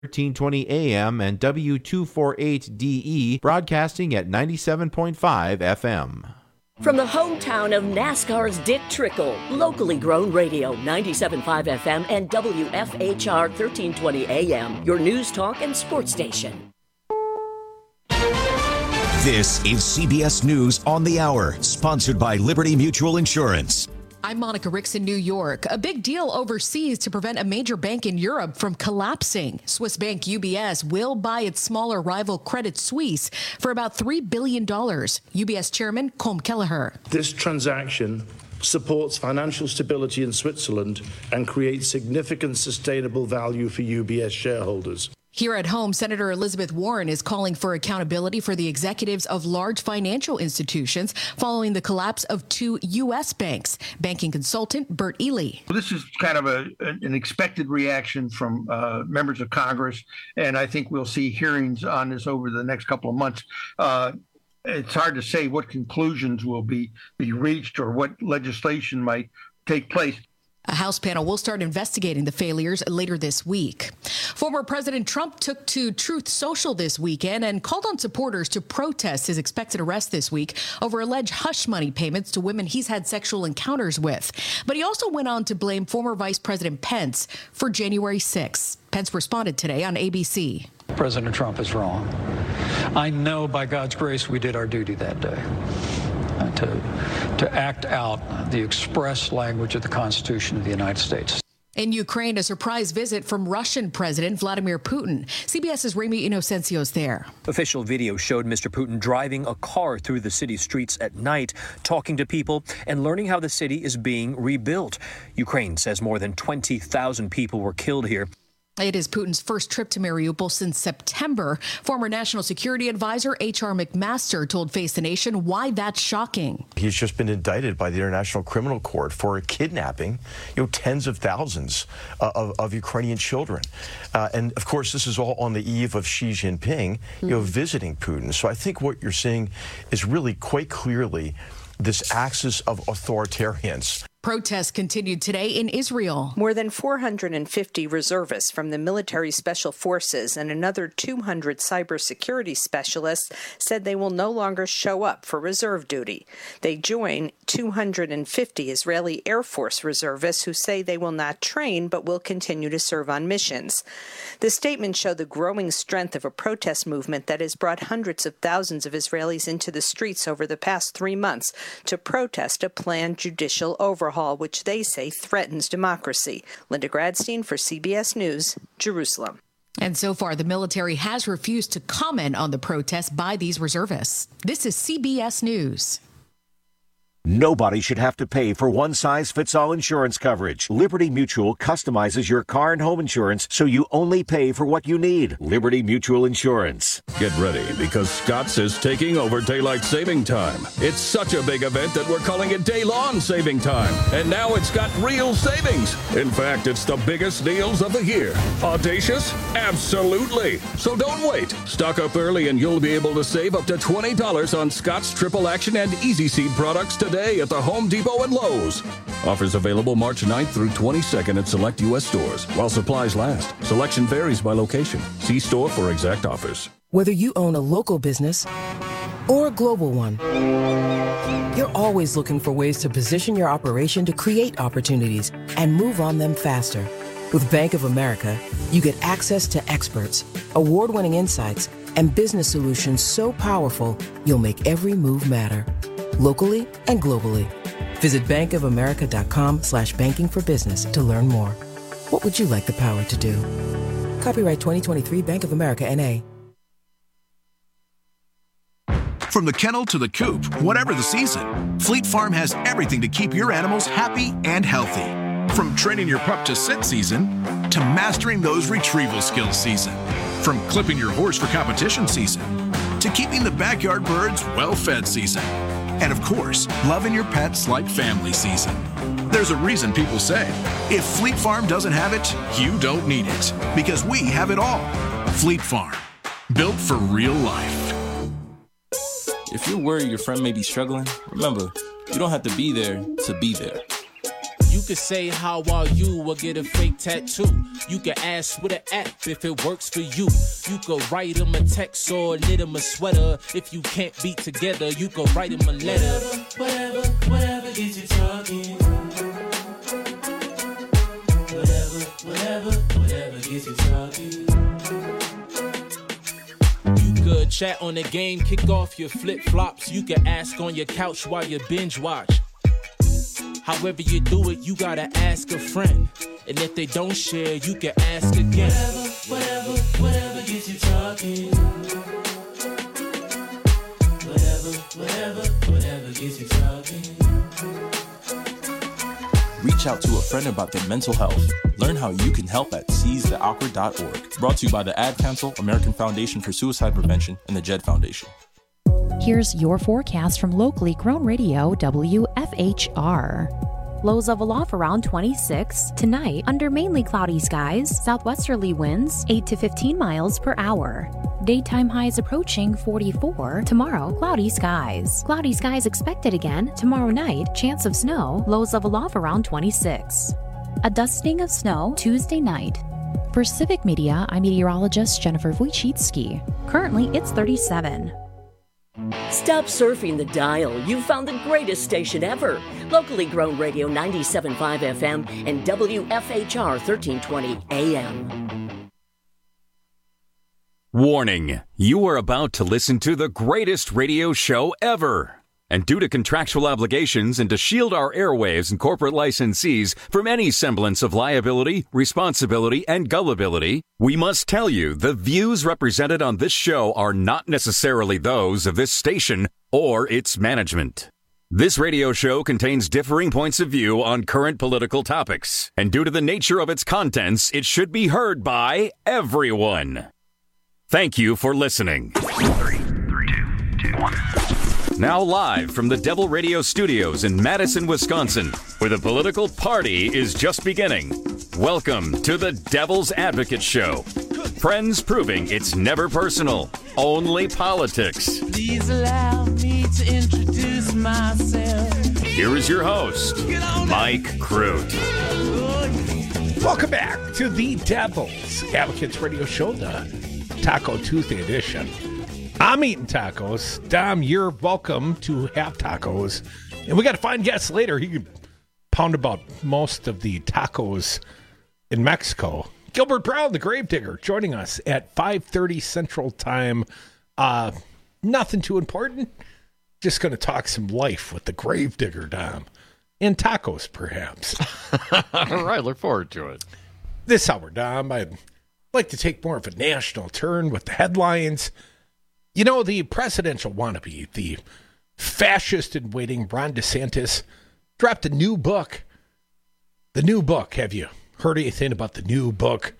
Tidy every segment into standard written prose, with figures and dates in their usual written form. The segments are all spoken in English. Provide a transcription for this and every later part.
1320 AM and W248DE, broadcasting at 97.5 FM. From the hometown of NASCAR's Dick Trickle, locally grown radio, 97.5 FM and WFHR 1320 AM, your news, talk, and sports station. This is CBS News on the Hour, sponsored by Liberty Mutual Insurance. I'm Monica Ricks in New York. A big deal overseas to prevent a major bank in Europe from collapsing. Swiss bank UBS will buy its smaller rival Credit Suisse for about $3 billion. UBS chairman Colm Kelleher. This transaction supports financial stability in Switzerland and creates significant sustainable value for UBS shareholders. Here at home, Senator Elizabeth Warren is calling for accountability for the executives of large financial institutions following the collapse of two U.S. banks. Banking consultant Bert Ely. Well, this is kind of an expected reaction from members of Congress, and I think we'll see hearings on this over the next couple of months. It's hard to say what conclusions will be reached or what legislation might take place. A House panel will start investigating the failures later this week. Former President Trump took to Truth Social this weekend and called on supporters to protest his expected arrest this week over alleged hush money payments to women he's had sexual encounters with. But he also went on to blame former Vice President Pence for January 6th. Pence responded today on ABC. President Trump is wrong. I know by God's grace we did our duty that day. To act out the express language of the Constitution of the United States. In Ukraine, a surprise visit from Russian President Vladimir Putin. CBS's Remy Inocencio's there. Official video showed Mr. Putin driving a car through the city's streets at night, talking to people and learning how the city is being rebuilt. Ukraine says more than 20,000 people were killed here. It is Putin's first trip to Mariupol since September. Former National Security Advisor H.R. McMaster told Face the Nation why that's shocking. He's just been indicted by the International Criminal Court for kidnapping, tens of thousands of Ukrainian children. And of course, this is all on the eve of Xi Jinping, visiting Putin. So I think what you're seeing is really quite clearly this axis of authoritarians. Protests continued today in Israel. More than 450 reservists from the military special forces and another 200 cybersecurity specialists said they will no longer show up for reserve duty. They join 250 Israeli Air Force reservists who say they will not train but will continue to serve on missions. The statement showed the growing strength of a protest movement that has brought hundreds of thousands of Israelis into the streets over the past 3 months to protest a planned judicial overhaul, which they say threatens democracy. Linda Gradstein for CBS News, Jerusalem. And so far, the military has refused to comment on the protest by these reservists. This is CBS News. Nobody should have to pay for one-size-fits-all insurance coverage. Liberty Mutual customizes your car and home insurance so you only pay for what you need. Liberty Mutual Insurance. Get ready, because Scott's is taking over daylight saving time. It's such a big event that we're calling it day-long saving time. And now it's got real savings. In fact, it's the biggest deals of the year. Audacious? Absolutely. So don't wait. Stock up early and you'll be able to save up to $20 on Scott's Triple Action and Easy Seed products today at the Home Depot and Lowe's. Offers available March 9th through 22nd at select U.S. stores while supplies last. Selection varies by location. See store for exact offers. Whether you own a local business or a global one, you're always looking for ways to position your operation to create opportunities and move on them faster. With Bank of America, you get access to experts, award-winning insights, and business solutions so powerful, you'll make every move matter. Locally and globally. Visit bankofamerica.com/banking for business to learn more. What would you like the power to do? Copyright 2023 Bank of America, N.A. From the kennel to the coop, whatever the season, Fleet Farm has everything to keep your animals happy and healthy. From training your pup to sit season to mastering those retrieval skills season. From clipping your horse for competition season to keeping the backyard birds well-fed season. And of course, loving your pets like family season. There's a reason people say, if Fleet Farm doesn't have it, you don't need it. Because we have it all. Fleet Farm. Built for real life. If you're worried your friend may be struggling, remember, you don't have to be there to be there. You You could say how are you or get a fake tattoo. You can ask with an app if it works for you. You could write them a text or knit them a sweater. If you can't be together, you could write them a letter. Whatever gets you talking. Whatever gets you talking. You could chat on the game, kick off your flip-flops. You can ask on your couch while you binge watch. However you do it, you gotta ask a friend. And if they don't share, you can ask again. Whatever gets you talking. Whatever gets you talking. Reach out to a friend about their mental health. Learn how you can help at seizetheawkward.org. Brought to you by the Ad Council, American Foundation for Suicide Prevention, and the JED Foundation. Here's your forecast from locally grown radio WFHR. Lows of aloft around 26. Tonight, under mainly cloudy skies, southwesterly winds 8 to 15 miles per hour. Daytime highs approaching 44. Tomorrow, cloudy skies. Cloudy skies expected again tomorrow night. Chance of snow. Lows of aloft around 26. A dusting of snow Tuesday night. For Civic Media, I'm meteorologist Jennifer Wojcicki. Currently, it's 37. Stop surfing the dial. You found the greatest station ever. Locally grown radio 97.5 FM and WFHR 1320 AM. Warning, you are about to listen to the greatest radio show ever. And due to contractual obligations and to shield our airwaves and corporate licensees from any semblance of liability, responsibility, and gullibility, we must tell you the views represented on this show are not necessarily those of this station or its management. This radio show contains differing points of view on current political topics, and due to the nature of its contents, it should be heard by everyone. Thank you for listening. 3, 2, 1. Now live from the Devil Radio Studios in Madison, Wisconsin, where the political party is just beginning. Welcome to the Devil's Advocate Show. Friends proving it's never personal, only politics. Please allow me to introduce myself. Here is your host, Mike Crute. Welcome back to the Devil's Advocates Radio Show, the Taco Tuesday edition. I'm eating tacos. Dom, you're welcome to have tacos. And we got to find guests later. He could pound about most of the tacos in Mexico. Gilbert Brown, the Gravedigger, joining us at 5:30 Central Time. Nothing too important. Just going to talk some life with the Gravedigger, Dom. And tacos, perhaps. All right, look forward to it. This hour, Dom, I'd like to take more of a national turn with the headlines. You know, the presidential wannabe, the fascist-in-waiting Ron DeSantis, dropped a new book. The new book. Have you heard anything about the new book?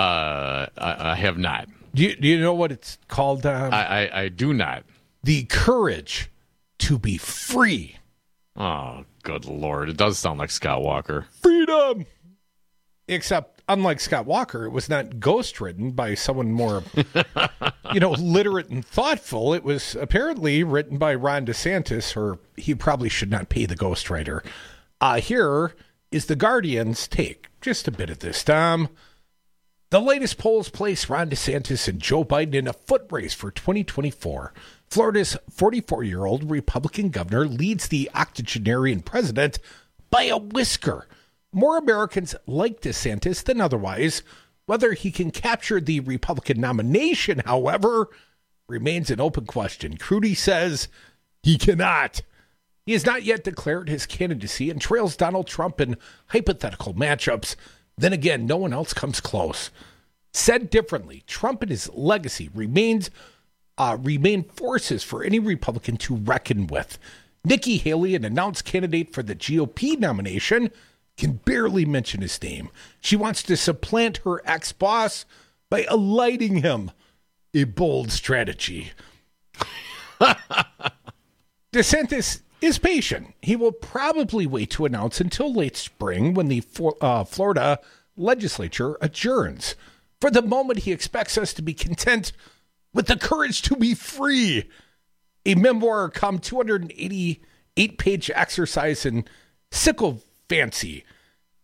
I have not. Do you know what it's called, Dom? I do not. The Courage to be Free. Oh, good Lord. It does sound like Scott Walker. Freedom! Except, unlike Scott Walker, it was not ghostwritten by someone more, literate and thoughtful. It was apparently written by Ron DeSantis, or he probably should not pay the ghostwriter. Here is the Guardian's take. Just a bit of this, Tom. The latest polls place Ron DeSantis and Joe Biden in a foot race for 2024. Florida's 44-year-old Republican governor leads the octogenarian president by a whisker. More Americans like DeSantis than otherwise. Whether he can capture the Republican nomination, however, remains an open question. Crute says he cannot. He has not yet declared his candidacy and trails Donald Trump in hypothetical matchups. Then again, no one else comes close. Said differently, Trump and his legacy remain forces for any Republican to reckon with. Nikki Haley, an announced candidate for the GOP nomination, can barely mention his name. She wants to supplant her ex-boss by alighting him. A bold strategy. DeSantis is patient. He will probably wait to announce until late spring when the Florida legislature adjourns. For the moment, he expects us to be content with the courage to be free. A memoir come 288-page exercise in sycophancy.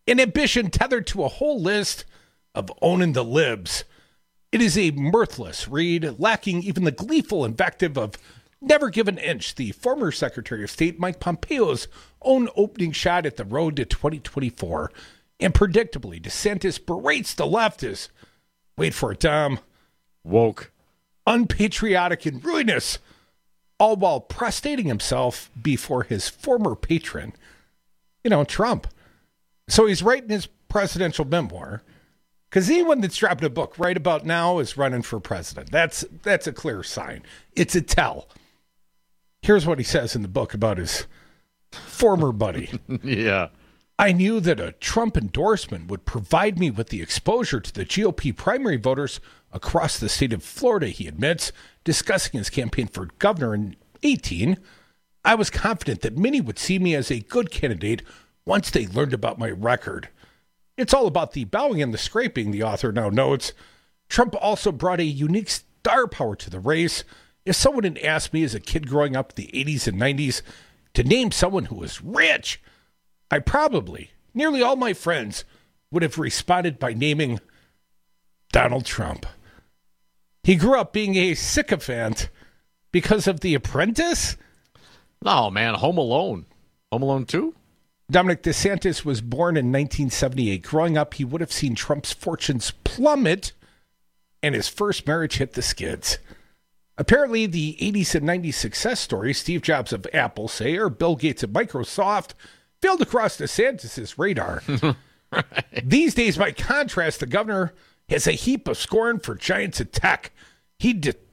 an ambition tethered to a whole list of owning the libs. It is a mirthless read, lacking even the gleeful invective of never give an inch, the former Secretary of State Mike Pompeo's own opening shot at the road to 2024. And predictably, DeSantis berates the left as, wait for it, Tom, woke, unpatriotic, and ruinous, all while prostrating himself before his former patron, Trump. So he's writing his presidential memoir, because anyone that's dropping a book right about now is running for president. That's a clear sign. It's a tell. Here's what he says in the book about his former buddy. Yeah. I knew that a Trump endorsement would provide me with the exposure to the GOP primary voters across the state of Florida, he admits, discussing his campaign for governor in 2018. I was confident that many would see me as a good candidate once they learned about my record. It's all about the bowing and the scraping, the author now notes. Trump also brought a unique star power to the race. If someone had asked me as a kid growing up in the 80s and 90s to name someone who was rich, I probably, nearly all my friends, would have responded by naming Donald Trump. He grew up being a sycophant because of The Apprentice? No, man, Home Alone. Home Alone 2? Dominic DeSantis was born in 1978. Growing up, he would have seen Trump's fortunes plummet and his first marriage hit the skids. Apparently, the 80s and 90s success stories, Steve Jobs of Apple, say, or Bill Gates of Microsoft, failed to cross DeSantis' radar. Right. These days, by contrast, the governor has a heap of scorn for giants of tech. He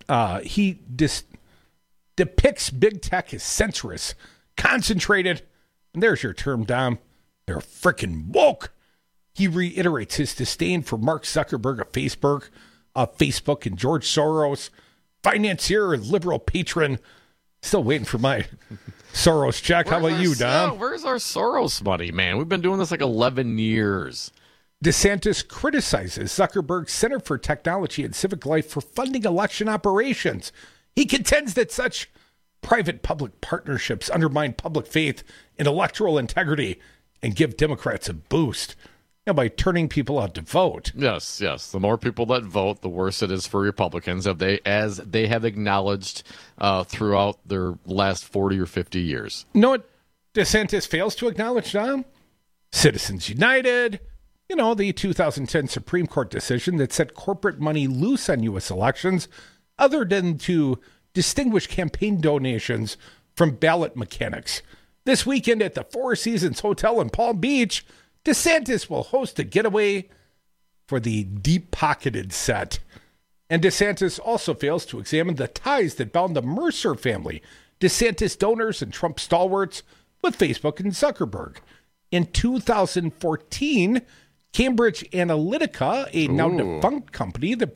depicts big tech as censorious, concentrated, and there's your term, Dom, they're frickin' woke. He reiterates his disdain for Mark Zuckerberg of Facebook and George Soros, financier and liberal patron. Still waiting for my Soros check. How about you, Dom? Where's our Soros money, man? We've been doing this like 11 years. DeSantis criticizes Zuckerberg's Center for Technology and Civic Life for funding election operations. He contends that such private-public partnerships undermine public faith in electoral integrity and give Democrats a boost by turning people out to vote. Yes. The more people that vote, the worse it is for Republicans, as they have acknowledged throughout their last 40 or 50 years. You know what DeSantis fails to acknowledge, Dom? Citizens United, the 2010 Supreme Court decision that set corporate money loose on U.S. elections, other than to distinguish campaign donations from ballot mechanics. This weekend at the Four Seasons Hotel in Palm Beach, DeSantis will host a getaway for the deep-pocketed set. And DeSantis also fails to examine the ties that bound the Mercer family, DeSantis donors and Trump stalwarts, with Facebook and Zuckerberg. In 2014, Cambridge Analytica, a now defunct company that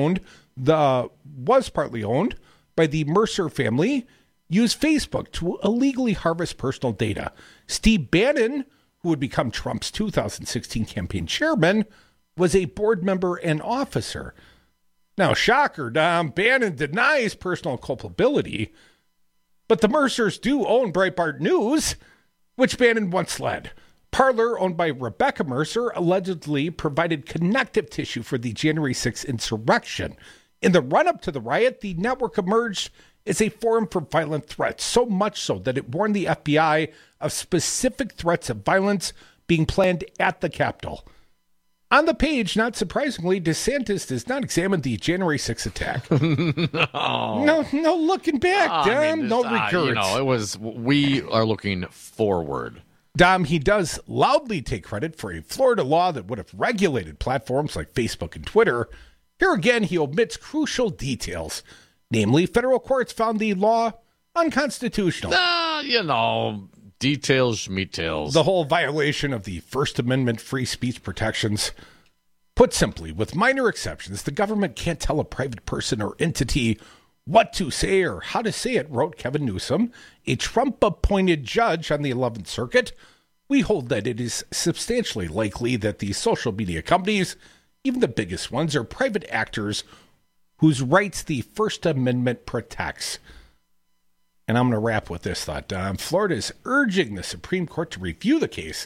was partly owned by the Mercer family, used Facebook to illegally harvest personal data. Steve Bannon, who would become Trump's 2016 campaign chairman, was a board member and officer. Now, shocker, Dom, Bannon denies personal culpability, but the Mercers do own Breitbart News, which Bannon once led. Parler, owned by Rebecca Mercer, allegedly provided connective tissue for the January 6th insurrection. In the run-up to the riot, the network emerged as a forum for violent threats, so much so that it warned the FBI of specific threats of violence being planned at the Capitol. On the page, not surprisingly, DeSantis does not examine the January 6th attack. No looking back, Dom. No regrets. We are looking forward. Dom, he does loudly take credit for a Florida law that would have regulated platforms like Facebook and Twitter. Here again, he omits crucial details. Namely, federal courts found the law unconstitutional. Details, meatales. The whole violation of the First Amendment free speech protections. Put simply, with minor exceptions, the government can't tell a private person or entity what to say or how to say it, wrote Kevin Newsom, a Trump-appointed judge on the 11th Circuit. We hold that it is substantially likely that the social media companies, even the biggest ones, are private actors whose rights the First Amendment protects. And I'm going to wrap with this thought, Don. Florida is urging the Supreme Court to review the case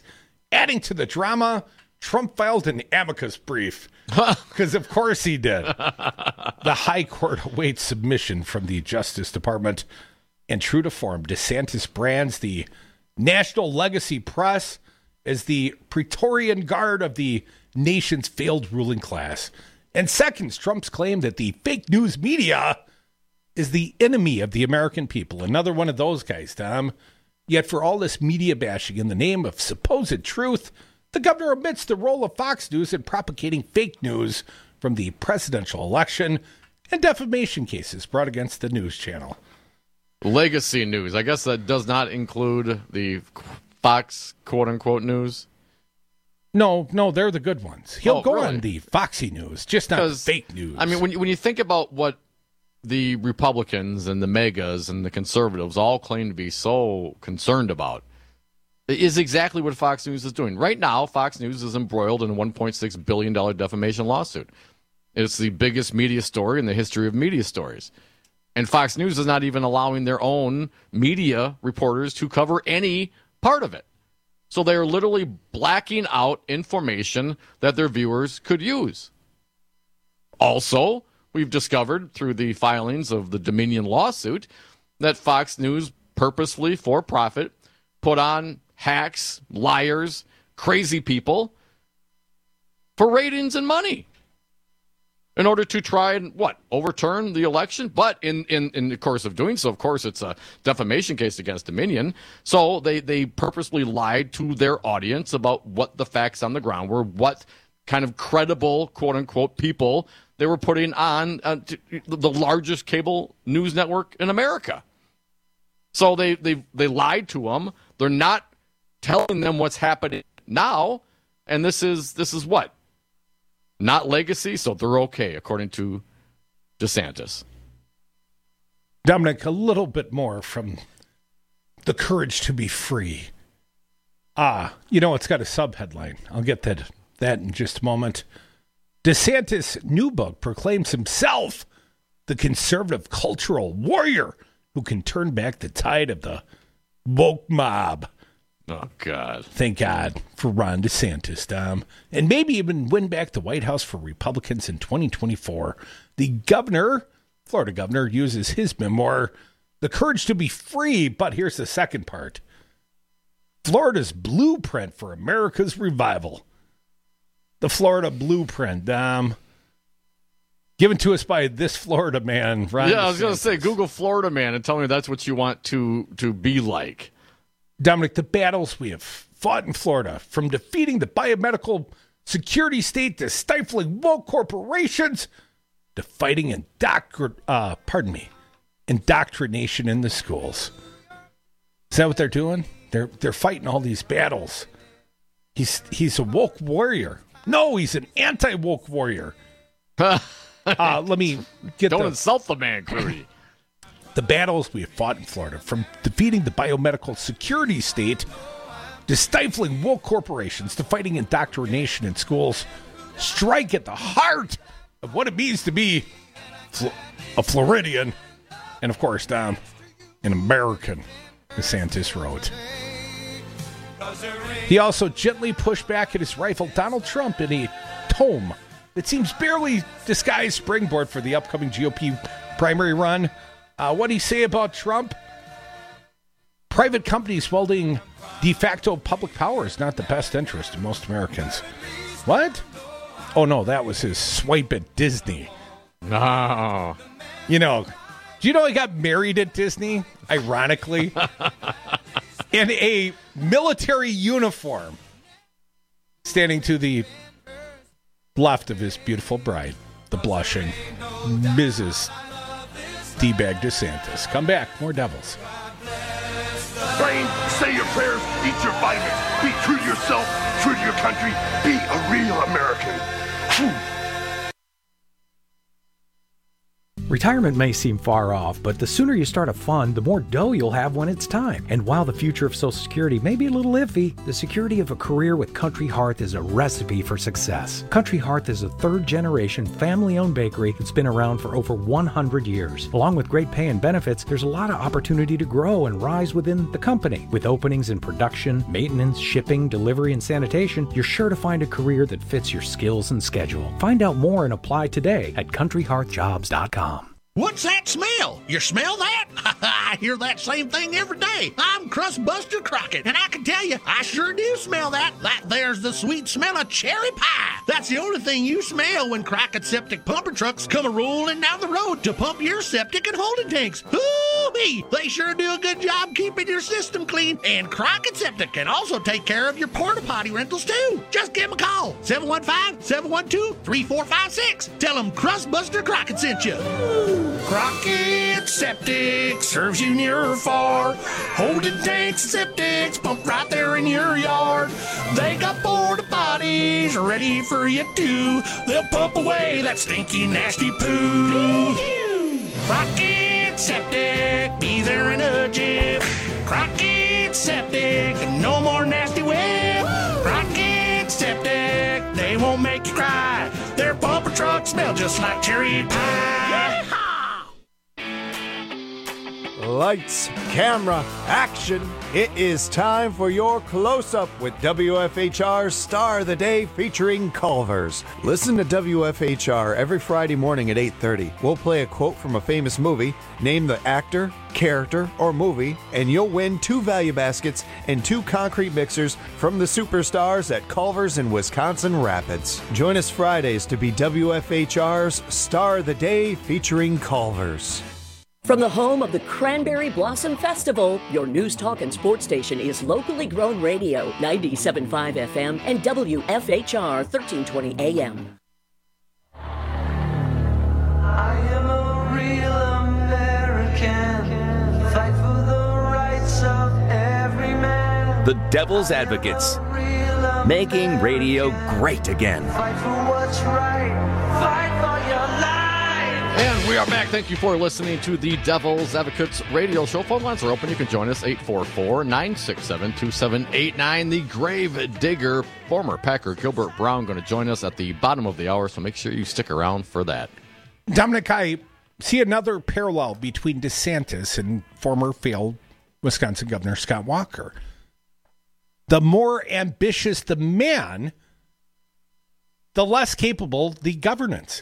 Adding to the drama, Trump filed an amicus brief. Because of course he did. The High Court awaits submission from the Justice Department. And true to form, DeSantis brands the National Legacy Press as the Praetorian Guard of the nation's failed ruling class. And seconds Trump's claim that the fake news media is the enemy of the American people. Another one of those guys, Tom. Yet for all this media bashing in the name of supposed truth, the governor omits the role of Fox News in propagating fake news from the presidential election and defamation cases brought against the news channel. Legacy news. I guess that does not include the Fox quote-unquote news. No, they're the good ones. He'll go really? on the Foxy news, just not fake news. I mean, when you think about what the Republicans and the megas and the conservatives all claim to be so concerned about, is exactly what Fox News is doing. Right now, Fox News is embroiled in a $1.6 billion defamation lawsuit. It's the biggest media story in the history of media stories. And Fox News is not even allowing their own media reporters to cover any part of it. So they're literally blacking out information that their viewers could use. Also, we've discovered through the filings of the Dominion lawsuit that Fox News purposefully, for profit, put on hacks, liars, crazy people for ratings and money in order to try and, overturn the election? But in the course of doing so, of course, it's a defamation case against Dominion. So they purposely lied to their audience about what the facts on the ground were, what kind of credible, quote-unquote, people they were putting on the largest cable news network in America. So they lied to them. They're not telling them what's happening now, and this is what? Not legacy, so they're okay, according to DeSantis. Dominic, a little bit more from The Courage to Be Free. It's got a subheadline. I'll get that in just a moment. DeSantis' new book proclaims himself the conservative cultural warrior who can turn back the tide of the woke mob. Oh, God. Thank God for Ron DeSantis, Dom. And maybe even win back the White House for Republicans in 2024. The Florida governor, uses his memoir, The Courage to Be Free. But here's the second part. Florida's blueprint for America's revival. The Florida blueprint, Dom. Given to us by this Florida man, Ron DeSantis. I was going to say, Google Florida man and tell me that's what you want to be like. Dominic, the battles we have fought in Florida, from defeating the biomedical security state to stifling woke corporations to fighting indoctrination in the schools. Is that what they're doing? They're fighting all these battles. He's a woke warrior. No, he's an anti-woke warrior. Let me get. Don't insult the man, Crudy. The battles we have fought in Florida, from defeating the biomedical security state to stifling woke corporations to fighting indoctrination in schools, strike at the heart of what it means to be a Floridian, and of course, Dom, an American, DeSantis wrote. He also gently pushed back at his rival Donald Trump in a tome that seems barely disguised springboard for the upcoming GOP primary run. What did he say about Trump? Private companies wielding de facto public power is not the best interest of most Americans. What? Oh, no, that was his swipe at Disney. No. Do you know he got married at Disney, ironically? In a military uniform, standing to the left of his beautiful bride, the blushing Mrs. D-Bag DeSantis. Come back, more Devils. Brain, say your prayers, eat your vitamins, be true to yourself, true to your country, be a real American. Retirement may seem far off, but the sooner you start a fund, the more dough you'll have when it's time. And while the future of Social Security may be a little iffy, the security of a career with Country Hearth is a recipe for success. Country Hearth is a third-generation, family-owned bakery that's been around for over 100 years. Along with great pay and benefits, there's a lot of opportunity to grow and rise within the company. With openings in production, maintenance, shipping, delivery, and sanitation, you're sure to find a career that fits your skills and schedule. Find out more and apply today at countryhearthjobs.com. What's that smell? You smell that? I hear that same thing every day. I'm Crustbuster Crockett, and I can tell you, I sure do smell that. That there's the sweet smell of cherry pie. That's the only thing you smell when Crockett Septic pumper trucks come a-rolling down the road to pump your septic and holding tanks. Ooh-wee! They sure do a good job keeping your system clean, and Crockett Septic can also take care of your porta potty rentals, too. Just give them a call, 715-712-3456. Tell them Crustbuster Crockett sent you. Crockett Septic serves you near or far. Holding tanks and septics pumped right there in your yard. They got porta potties ready for you too. They'll pump away that stinky, nasty poo. Crockett Septic, be there in a jiff. Crockett Septic, no more nasty whip. Crockett Septic, they won't make you cry. Their pumper trucks smell just like cherry pie. Lights, camera, action. It is time for your close-up with WFHR's Star of the Day featuring Culver's. Listen to WFHR every Friday morning at 8:30. We'll play a quote from a famous movie, name the actor, character, or movie, and you'll win 2 value baskets and 2 concrete mixers from the superstars at Culver's in Wisconsin Rapids. Join us Fridays to be WFHR's Star of the Day featuring Culver's. From the home of the Cranberry Blossom Festival, your news, talk, and sports station is Locally Grown Radio, 97.5 FM and WFHR 1320 AM. I am a real American, fight for the rights of every man. The Devil's Advocates, making radio great again. Fight for what's right, fight for your life. And we are back. Thank you for listening to the Devil's Advocates radio show. Phone lines are open. You can join us, 844-967-2789. The grave digger, former Packer Gilbert Brown, going to join us at the bottom of the hour, so make sure you stick around for that. Dominic, I see another parallel between DeSantis and former failed Wisconsin Governor Scott Walker. The more ambitious the man, the less capable the governance.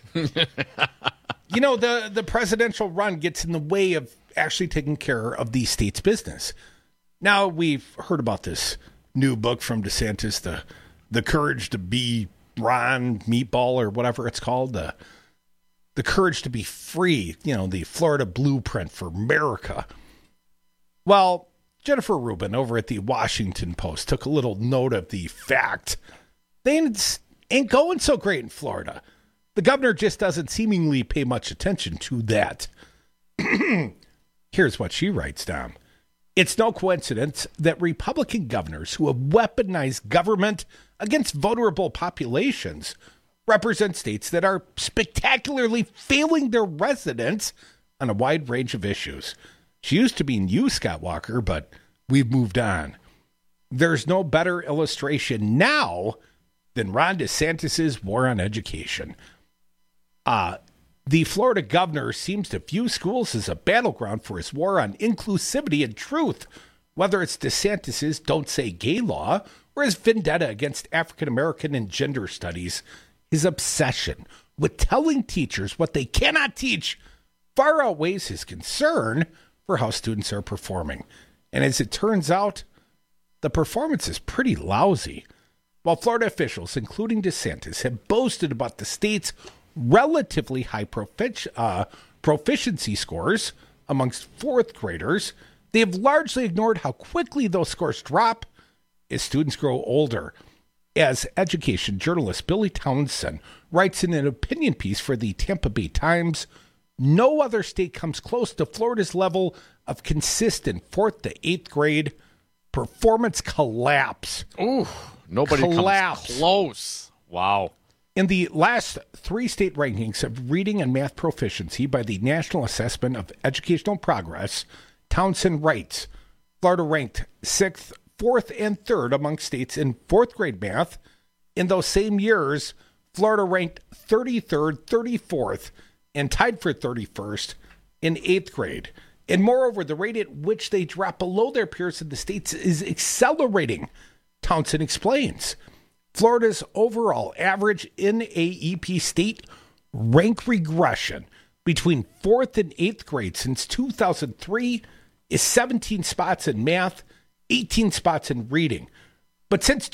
You know, the presidential run gets in the way of actually taking care of the state's business. Now, we've heard about this new book from DeSantis, the Courage to Be Ron Meatball, or whatever it's called, the Courage to Be Free, you know, the Florida Blueprint for America. Well, Jennifer Rubin over at the Washington Post took a little note of the fact things ain't going so great in Florida. The governor just doesn't seemingly pay much attention to that. Here's what she writes down. It's no coincidence that Republican governors who have weaponized government against vulnerable populations represent states that are spectacularly failing their residents on a wide range of issues. She used to be you, Scott Walker, but we've moved on. There's no better illustration now than Ron DeSantis' war on education. The Florida governor seems to view schools as a battleground for his war on inclusivity and truth, whether it's DeSantis' Don't Say Gay law or his vendetta against African American and gender studies. His obsession with telling teachers what they cannot teach far outweighs his concern for how students are performing. And as it turns out, the performance is pretty lousy. While Florida officials, including DeSantis, have boasted about the state's relatively high proficiency scores amongst fourth graders, they have largely ignored how quickly those scores drop as students grow older. As education journalist Billy Townsend writes in an opinion piece for the Tampa Bay Times, no other state comes close to Florida's level of consistent 4th to 8th grade performance collapse. Ooh, nobody comes close. Wow. In the last 3 state rankings of reading and math proficiency by the National Assessment of Educational Progress, Townsend writes, Florida ranked 6th, 4th, and 3rd among states in 4th grade math. In those same years, Florida ranked 33rd, 34th, and tied for 31st in 8th grade. And moreover, the rate at which they drop below their peers in the states is accelerating, Townsend explains. Florida's overall average NAEP state rank regression between 4th and 8th grade since 2003 is 17 spots in math, 18 spots in reading. But since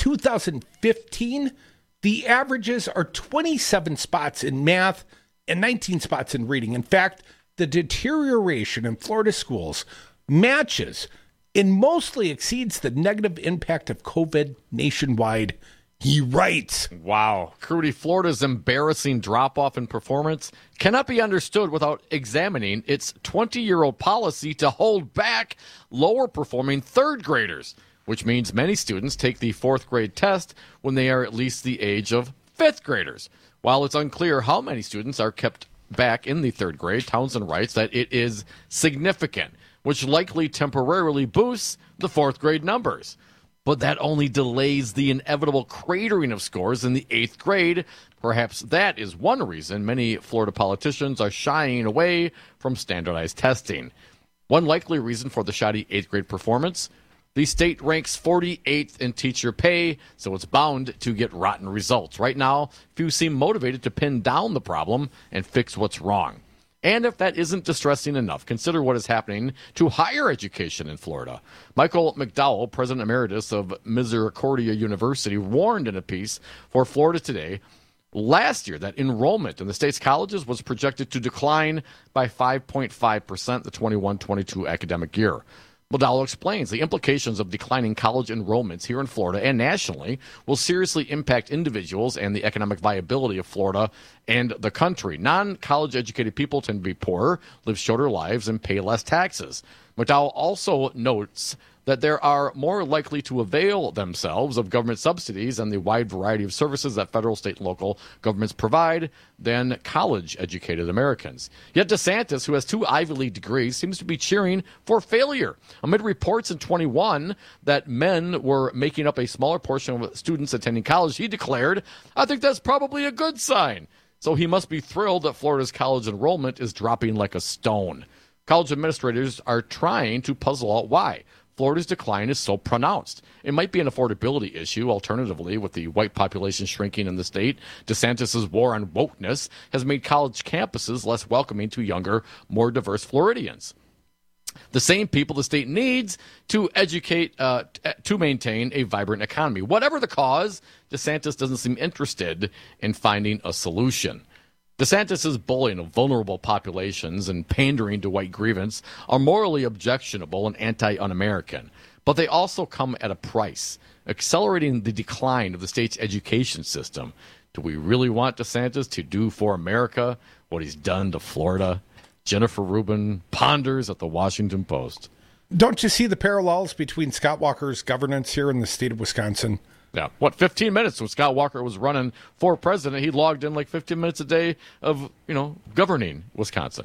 2015, the averages are 27 spots in math and 19 spots in reading. In fact, the deterioration in Florida schools matches and mostly exceeds the negative impact of COVID nationwide, he writes. Wow. Crudy, Florida's embarrassing drop-off in performance cannot be understood without examining its 20-year-old policy to hold back lower-performing third graders, which means many students take the 4th grade test when they are at least the age of 5th graders. While it's unclear how many students are kept back in the 3rd grade, Townsend writes that it is significant, which likely temporarily boosts the 4th grade numbers. But that only delays the inevitable cratering of scores in the 8th grade. Perhaps that is one reason many Florida politicians are shying away from standardized testing. One likely reason for the shoddy 8th grade performance: the state ranks 48th in teacher pay, so it's bound to get rotten results. Right now, few seem motivated to pin down the problem and fix what's wrong. And if that isn't distressing enough, consider what is happening to higher education in Florida. Michael McDowell, President Emeritus of Misericordia University, warned in a piece for Florida Today last year that enrollment in the state's colleges was projected to decline by 5.5% the 21-22 academic year. McDowell explains the implications of declining college enrollments here in Florida and nationally will seriously impact individuals and the economic viability of Florida and the country. Non-college educated people tend to be poorer, live shorter lives, and pay less taxes. McDowell also notes that they are more likely to avail themselves of government subsidies and the wide variety of services that federal, state, and local governments provide than college-educated Americans. Yet DeSantis, who has 2 Ivy League degrees, seems to be cheering for failure. Amid reports in 21 that men were making up a smaller portion of students attending college, he declared, "I think that's probably a good sign." So he must be thrilled that Florida's college enrollment is dropping like a stone. College administrators are trying to puzzle out why Florida's decline is so pronounced. It might be an affordability issue. Alternatively, with the white population shrinking in the state, DeSantis' war on wokeness has made college campuses less welcoming to younger, more diverse Floridians. The same people the state needs to educate, to maintain a vibrant economy. Whatever the cause, DeSantis doesn't seem interested in finding a solution. DeSantis' bullying of vulnerable populations and pandering to white grievance are morally objectionable and anti-un-American, but they also come at a price, accelerating the decline of the state's education system. Do we really want DeSantis to do for America what he's done to Florida? Jennifer Rubin ponders at the Washington Post. Don't you see the parallels between Scott Walker's governance here in the state of Wisconsin? Yeah, 15 minutes when Scott Walker was running for president, he logged in like 15 minutes a day of, governing Wisconsin.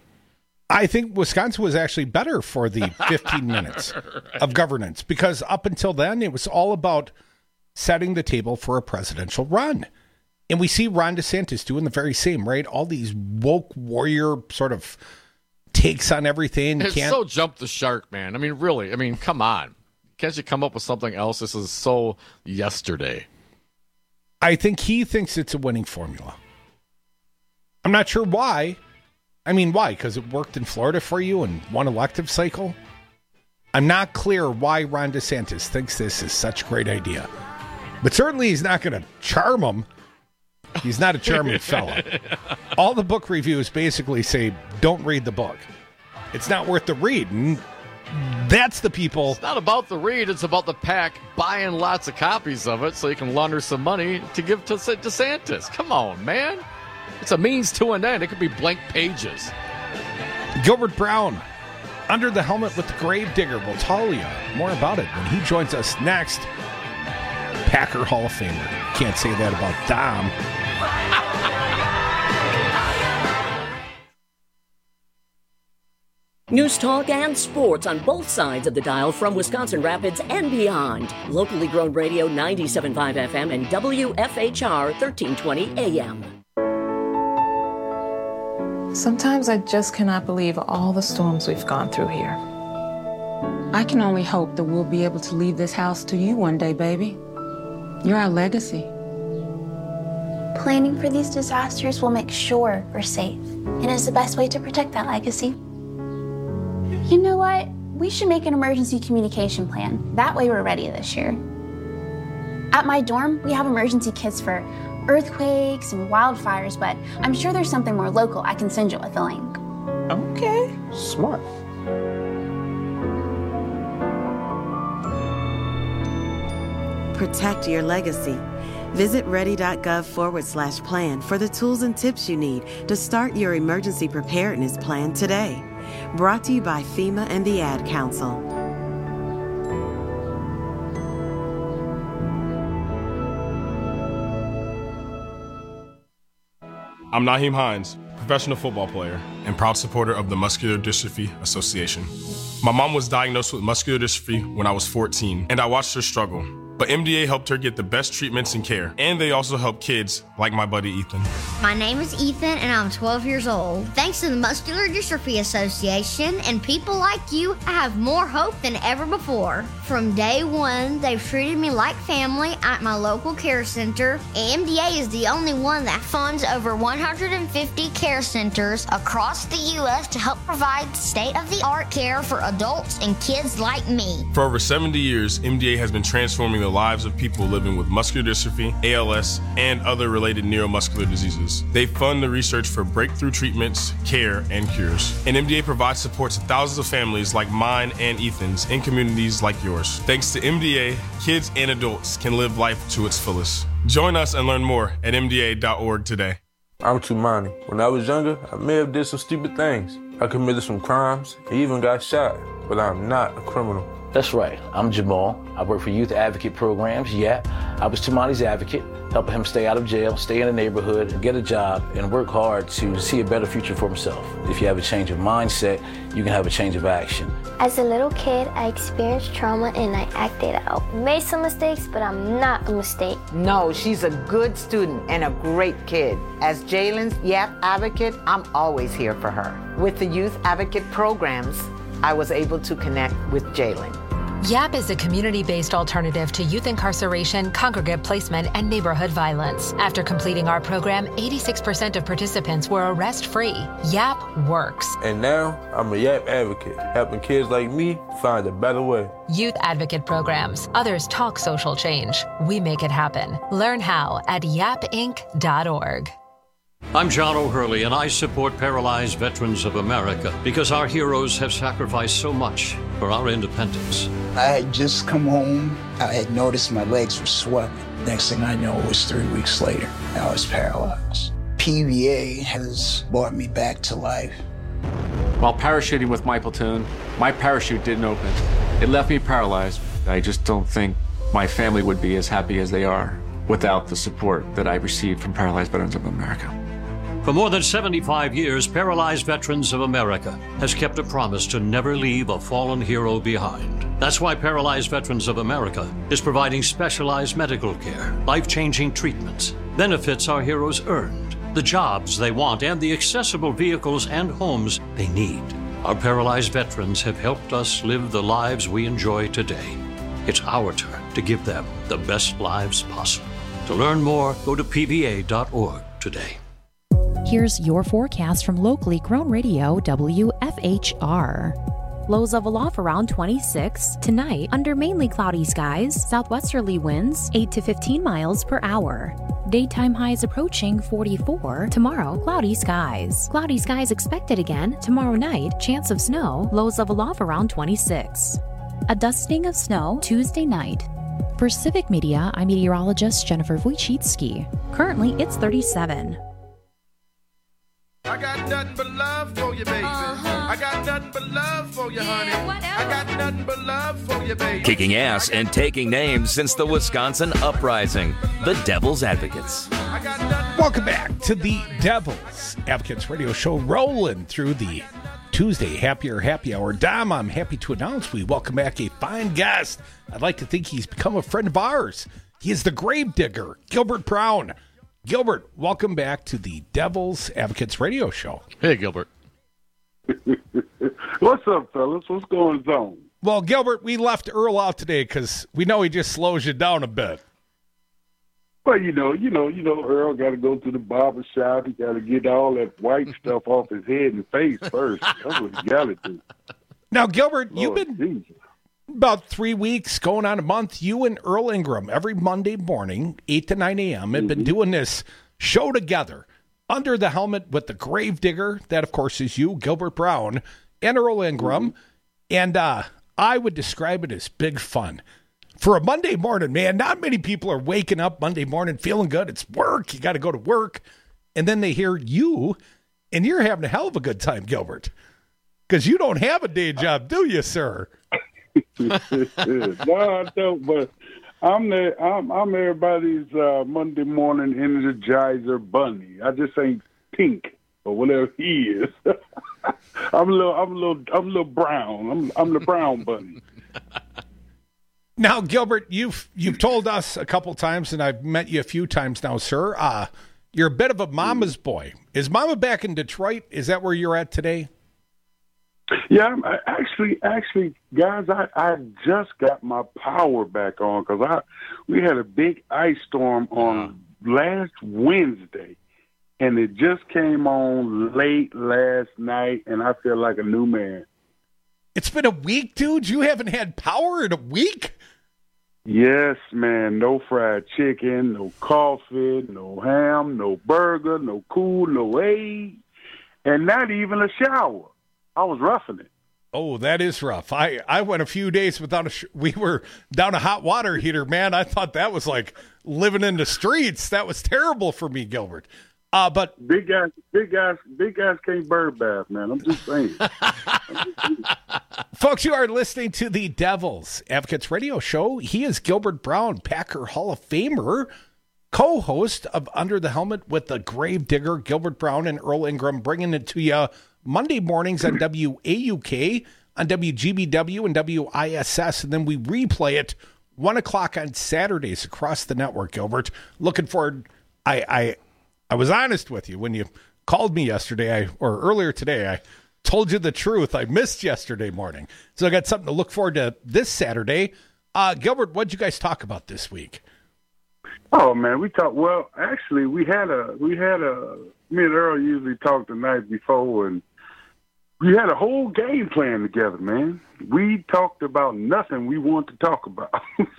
I think Wisconsin was actually better for the 15 minutes of governance, because up until then, it was all about setting the table for a presidential run. And we see Ron DeSantis doing the very same, right? All these woke warrior sort of takes on everything. It's so jump the shark, man. I mean, really. I mean, come on. Can't you come up with something else? This is so yesterday. I think he thinks it's a winning formula. I'm not sure why. I mean, why? Because it worked in Florida for you in one elective cycle? I'm not clear why Ron DeSantis thinks this is such a great idea. But certainly he's not going to charm him. He's not a charming fella. All the book reviews basically say, don't read the book. It's not worth the read. And that's the people. It's not about the read. It's about the pack buying lots of copies of it so you can launder some money to give to DeSantis. Come on, man. It's a means to an end. It could be blank pages. Gilbert Brown, under the helmet with the Gravedigger. We'll tell you more about it when he joins us next. Packer Hall of Famer. Can't say that about Dom. News talk and sports on both sides of the dial from Wisconsin Rapids and beyond. Locally grown radio 97.5 FM and WFHR 1320 AM. Sometimes I just cannot believe all the storms we've gone through here. I can only hope that we'll be able to leave this house to you one day, baby. You're our legacy. Planning for these disasters will make sure we're safe, and is the best way to protect that legacy. You know what? We should make an emergency communication plan. That way we're ready this year. At my dorm, we have emergency kits for earthquakes and wildfires, but I'm sure there's something more local I can send you with a link. Okay. Smart. Protect your legacy. Visit ready.gov/plan for the tools and tips you need to start your emergency preparedness plan today. Brought to you by FEMA and the Ad Council. I'm Naheem Hines, professional football player and proud supporter of the Muscular Dystrophy Association. My mom was diagnosed with muscular dystrophy when I was 14, and I watched her struggle. But MDA helped her get the best treatments and care, and they also help kids like my buddy Ethan. My name is Ethan, and I'm 12 years old. Thanks to the Muscular Dystrophy Association and people like you, I have more hope than ever before. From day one, they've treated me like family at my local care center. MDA is the only one that funds over 150 care centers across the U.S. to help provide state-of-the-art care for adults and kids like me. For over 70 years, MDA has been transforming the lives of people living with muscular dystrophy, ALS, and other related neuromuscular diseases. They fund the research for breakthrough treatments, care, and cures. And MDA provides support to thousands of families like mine and Ethan's in communities like yours. Thanks to MDA, kids and adults can live life to its fullest. Join us and learn more at MDA.org today. I'm Tumani. When I was younger, I may have did some stupid things. I committed some crimes, and even got shot, but I'm not a criminal. That's right. I'm Jamal. I work for Youth Advocate Programs, YAP. I was Tumani's advocate, helping him stay out of jail, stay in the neighborhood, get a job, and work hard to see a better future for himself. If you have a change of mindset, you can have a change of action. As a little kid, I experienced trauma and I acted out. Made some mistakes, but I'm not a mistake. No, she's a good student and a great kid. As Jalen's YAP advocate, I'm always here for her. With the Youth Advocate Programs, I was able to connect with Jalen. YAP is a community-based alternative to youth incarceration, congregate placement, and neighborhood violence. After completing our program, 86% of participants were arrest-free. YAP works. And now, I'm a YAP advocate, helping kids like me find a better way. Youth Advocate Programs. Others talk social change. We make it happen. Learn how at yapinc.org. I'm John O'Hurley, and I support Paralyzed Veterans of America because our heroes have sacrificed so much for our independence. I had just come home. I had noticed my legs were swelling. Next thing I know, it was 3 weeks later. I was paralyzed. PVA has brought me back to life. While parachuting with my platoon, my parachute didn't open. It left me paralyzed. I just don't think my family would be as happy as they are without the support that I received from Paralyzed Veterans of America. For more than 75 years, Paralyzed Veterans of America has kept a promise to never leave a fallen hero behind. That's why Paralyzed Veterans of America is providing specialized medical care, life-changing treatments, benefits our heroes earned, the jobs they want, and the accessible vehicles and homes they need. Our paralyzed veterans have helped us live the lives we enjoy today. It's our turn to give them the best lives possible. To learn more, go to pva.org today. Here's your forecast from locally grown radio WFHR. Lows level off around 26. Tonight, under mainly cloudy skies, southwesterly winds 8 to 15 miles per hour. Daytime highs approaching 44. Tomorrow, cloudy skies. Cloudy skies expected again tomorrow night. Chance of snow. Lows level off around 26. A dusting of snow Tuesday night. For Civic Media, I'm meteorologist Jennifer Wojcicki. Currently, it's 37. I got nothing but love for you, baby. I got nothing but love for you, honey. I got nothing but love for you, baby. Kicking ass and taking names since the Wisconsin Uprising, the Devil's Advocates. Welcome back to the Devil's Advocates radio show, rolling through the Tuesday, Happier Happy Hour. Dom, I'm happy to announce we welcome back a fine guest. I'd like to think he's become a friend of ours. He is the Gravedigger, Gilbert Brown. Gilbert, welcome back to the Devil's Advocates radio show. Hey, Gilbert. What's up, fellas? What's going on? Well, Gilbert, we left Earl out today because we know he just slows you down a bit. Well, you know, Earl got to go to the barber shop. He got to get all that white stuff off his head and face first. That's what he got to do. Now, Gilbert, you've been about 3 weeks, going on a month. You and Earl Ingram, every Monday morning, 8 to 9 a.m., have been doing this show together under the helmet with the Gravedigger. That, of course, is you, Gilbert Brown, and Earl Ingram. And I would describe it as big fun. For a Monday morning, man, not many people are waking up Monday morning feeling good. It's work. You got to go to work. And then they hear you, and you're having a hell of a good time, Gilbert. Because you don't have a day job, do you, sir? No, I don't, but I'm everybody's Monday morning Energizer bunny. I just ain't pink or whatever he is. I'm a little brown. I'm the brown bunny. Now, Gilbert, you've told us a couple times, and I've met you a few times now, sir. You're a bit of a mama's boy. Is Mama back in Detroit? Is that where you're at today? Yeah, actually, guys, I just got my power back on because we had a big ice storm on last Wednesday, and it just came on late last night, and I feel like a new man. It's been a week, dude? You haven't had power in a week? Yes, man. No fried chicken, no coffee, no ham, no burger, no cool, no egg, and not even a shower. I was roughing it. Oh, that is rough. I went a few days without we were down a hot water heater, man. I thought that was like living in the streets. That was terrible for me, Gilbert. But big guys can't bird bath, man. I'm just saying. Folks, you are listening to the Devil's Advocates radio show. He is Gilbert Brown, Packer Hall of Famer, co-host of Under the Helmet with the Gravedigger, Gilbert Brown and Earl Ingram, bringing it to you Monday mornings on WAUK, on WGBW and WISS, and then we replay it 1 o'clock on Saturdays across the network, Gilbert. Looking forward. I was honest with you when you called me yesterday or earlier today. I told you the truth. I missed yesterday morning. So I got something to look forward to this Saturday. Gilbert, what'd you guys talk about this week? Oh man, we talked. Well, actually, we had a. Me and Earl usually talk the night before, and we had a whole game plan together, man. We talked about nothing we want to talk about.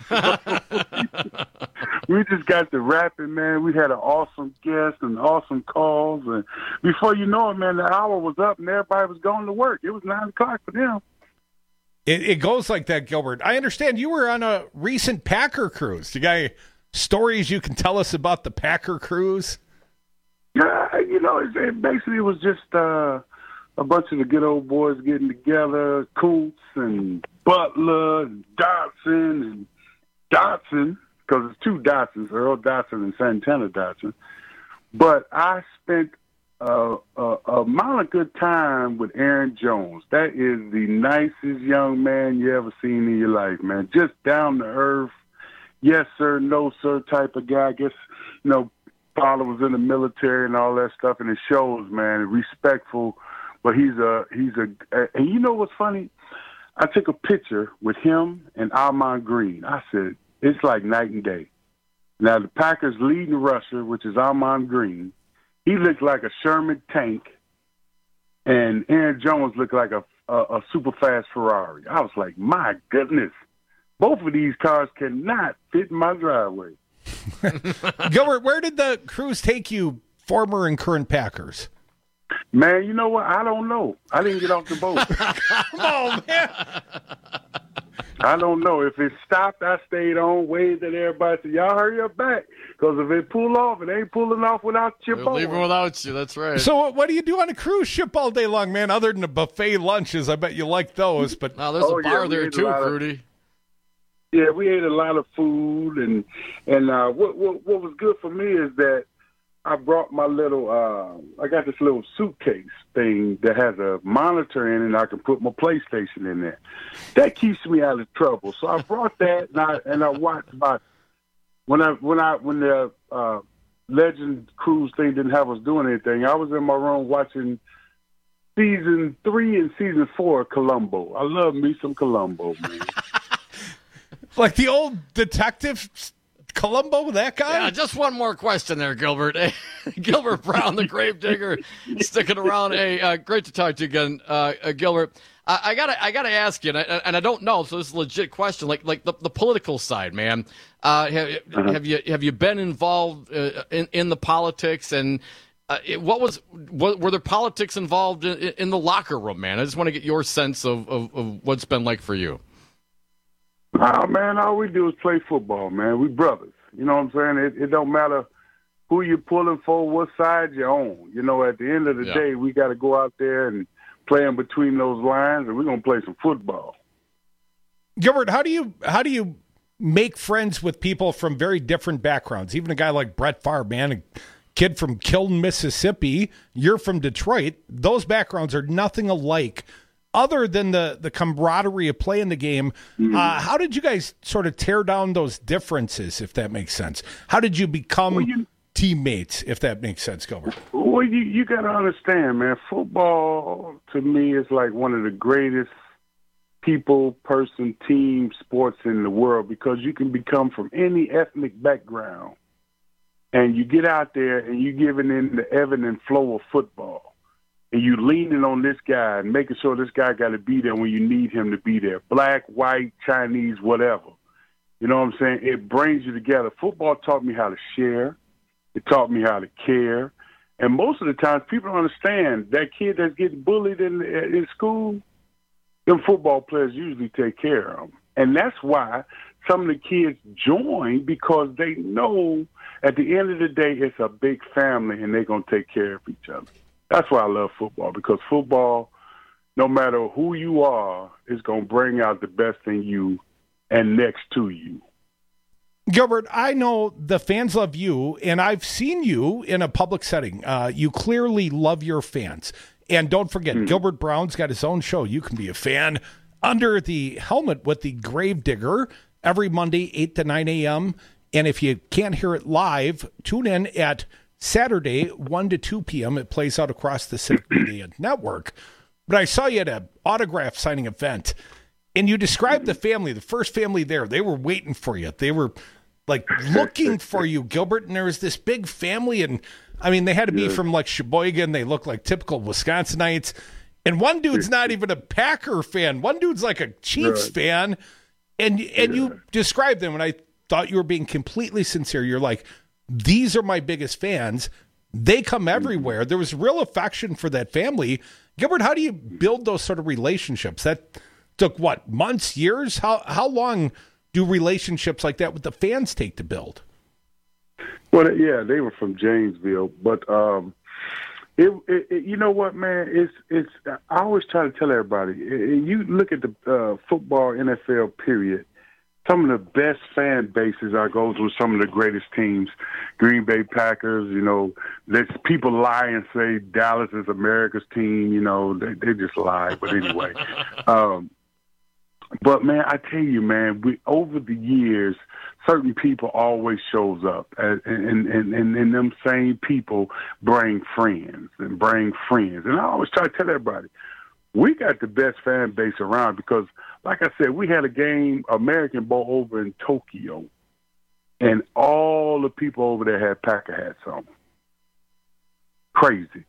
We just got to rapping, man. We had an awesome guest and awesome calls, and before you know it, man, the hour was up and everybody was going to work. It was 9 o'clock for them. It goes like that, Gilbert. I understand you were on a recent Packer cruise. You got stories you can tell us about the Packer cruise? Yeah, it basically was just a bunch of the good old boys getting together, Coots and Butler and Dotson, because it's two Dotsons, Earl Dotson and Santana Dotson. But I spent a amount of good time with Aaron Jones. That is the nicest young man you ever seen in your life, man. Just down to earth, yes sir, no sir type of guy. I guess, father was in the military and all that stuff, and it shows, man. Respectful, but he's and you know what's funny? I took a picture with him and Armand Green. I said, it's like night and day. Now, the Packers' leading rusher, which is Armand Green, he looked like a Sherman tank, and Aaron Jones looked like a super fast Ferrari. I was like, my goodness, both of these cars cannot fit in my driveway. Gilbert, where did the cruise take you, former and current Packers? Man, you know what? I don't know. I didn't get off the boat. Come on, man. I don't know. If it stopped, I stayed on, waved at everybody, said, y'all hurry up back, because if it pull off, it ain't pulling off without your boat. Leaving without you, that's right. So what do you do on a cruise ship all day long, man, other than the buffet lunches? I bet you like those. But now there's a bar there too, Fruity. Yeah, we ate a lot of food, and what was good for me is that I brought my little, I got this little suitcase thing that has a monitor in it, and I can put my PlayStation in there. That keeps me out of trouble. So I brought that, and I watched about when the Legend Cruise thing didn't have us doing anything. I was in my room watching season 3 and season 4 of Columbo. I love me some Columbo, man. Like the old detective Columbo, that guy? Yeah, just one more question there, Gilbert. Gilbert Brown, the Gravedigger, sticking around. Hey, great to talk to you again, Gilbert. I gotta ask you, and I don't know, so this is a legit question. Like the political side, man. Have you been involved in the politics, and were there politics involved in the locker room, man? I just want to get your sense of what's been like for you. Oh, man, all we do is play football, man. We brothers. You know what I'm saying? It don't matter who you're pulling for, what side you're on. You know, at the end of the day, we got to go out there and play in between those lines, and we're going to play some football. Gilbert, how do you make friends with people from very different backgrounds? Even a guy like Brett Favre, man, a kid from Kilton, Mississippi. You're from Detroit. Those backgrounds are nothing alike. Other than the camaraderie of playing the game, how did you guys sort of tear down those differences, if that makes sense? How did you become teammates, if that makes sense, Gilbert? Well, you got to understand, man, football to me is like one of the greatest team sports in the world, because you can become from any ethnic background, and you get out there and you're giving in the ebb and flow of football. And you leaning on this guy and making sure this guy got to be there when you need him to be there. Black, white, Chinese, whatever. You know what I'm saying? It brings you together. Football taught me how to share. It taught me how to care. And most of the times, people don't understand that kid that's getting bullied in school, them football players usually take care of them. And that's why some of the kids join, because they know at the end of the day, it's a big family and they're going to take care of each other. That's why I love football, because football, no matter who you are, is going to bring out the best in you and next to you. Gilbert, I know the fans love you, and I've seen you in a public setting. You clearly love your fans. And don't forget, Gilbert Brown's got his own show. You can be a fan under the helmet with the Gravedigger every Monday, 8 to 9 a.m. And if you can't hear it live, tune in at Saturday, 1 to 2 p.m. It plays out across the Civic Media Network. But I saw you at an autograph signing event, and you described the family, the first family there. They were waiting for you. They were, like, looking for you, Gilbert, and there was this big family, and, I mean, they had to be from, like, Sheboygan. They look like typical Wisconsinites. And one dude's not even a Packer fan. One dude's like a Chiefs fan. And you described them, and I thought you were being completely sincere. You're like, these are my biggest fans. They come everywhere. There was real affection for that family. Gilbert, how do you build those sort of relationships? That took, what, months, years? How long do relationships like that with the fans take to build? Well, yeah, they were from Janesville. But you know what, man? It's. I always try to tell everybody, you look at the football NFL period, some of the best fan bases I go through, some of the greatest teams. Green Bay Packers, you know, people lie and say Dallas is America's team, you know, they just lie. But anyway, but man, I tell you, man, over the years, certain people always shows up, and them same people bring friends. And I always try to tell everybody, we got the best fan base around, because, like I said, we had a game, American Bowl, over in Tokyo, and all the people over there had Packer hats on. Crazy.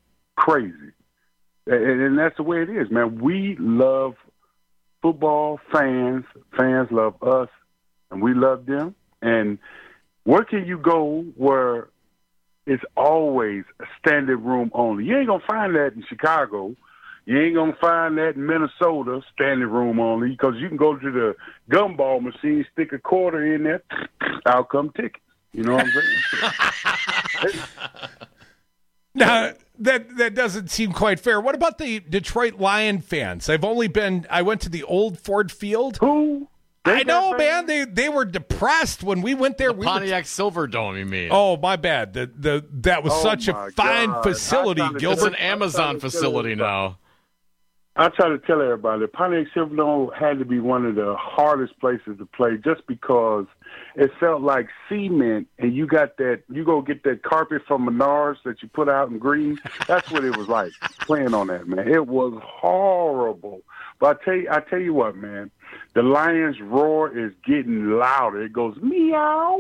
And that's the way it is, man. We love football. Fans love us, and we love them. And where can you go where it's always a standing room only? You ain't going to find that in Chicago. You ain't going to find that in Minnesota, standing room only, because you can go to the gumball machine, stick a quarter in there, out come tickets. You know what I'm saying? Now, that doesn't seem quite fair. What about the Detroit Lion fans? I went to the old Ford Field. Who? I know, man. They were depressed when we went there. Pontiac Silverdome, you mean? Oh, my bad. That was such a fine facility, Gilbert. It's an Amazon facility now. I try to tell everybody that Pontiac Silverdome had to be one of the hardest places to play just because it felt like cement, and you go get that carpet from Menards that you put out in green. That's what it was like playing on that, man. It was horrible. But I tell you what, man, the lion's roar is getting louder. It goes meow.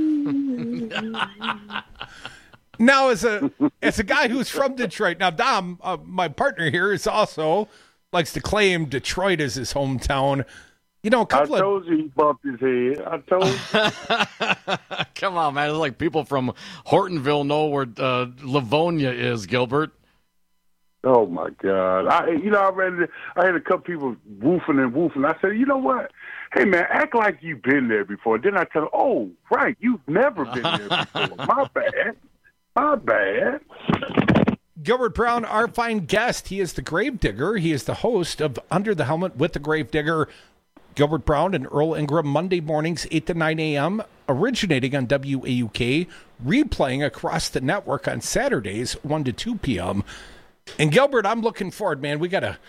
Now, as a guy who's from Detroit, now Dom, my partner here, is also likes to claim Detroit as his hometown. You know, I told you he bumped his head. I told you. Come on, man. It's like people from Hortonville know where Livonia is, Gilbert. Oh, my God. I had a couple people woofing. I said, you know what? Hey, man, act like you've been there before. Then I tell them, oh, right, you've never been there before. My bad. My bad. Gilbert Brown, our fine guest, he is the Gravedigger. He is the host of Under the Helmet with the Gravedigger. Gilbert Brown and Earl Ingram, Monday mornings, 8 to 9 a.m., originating on WAUK, replaying across the network on Saturdays, 1 to 2 p.m. And Gilbert, I'm looking forward, man.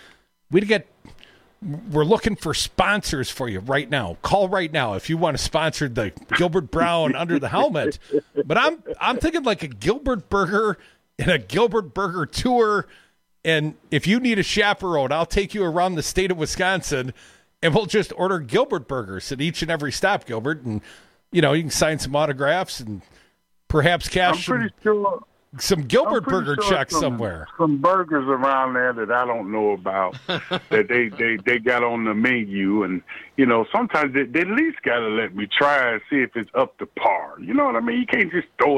We're looking for sponsors for you right now. Call right now if you want to sponsor the Gilbert Brown Under the Helmet. But I'm thinking like a Gilbert Burger and a Gilbert Burger tour. And if you need a chaperone, I'll take you around the state of Wisconsin, and we'll just order Gilbert Burgers at each and every stop, Gilbert. And, you know, you can sign some autographs and perhaps cash some Gilbert Burger checks somewhere. Some burgers around there that I don't know about that they got on the menu, and you know sometimes they at least got to let me try and see if it's up to par. You know what I mean? You can't just throw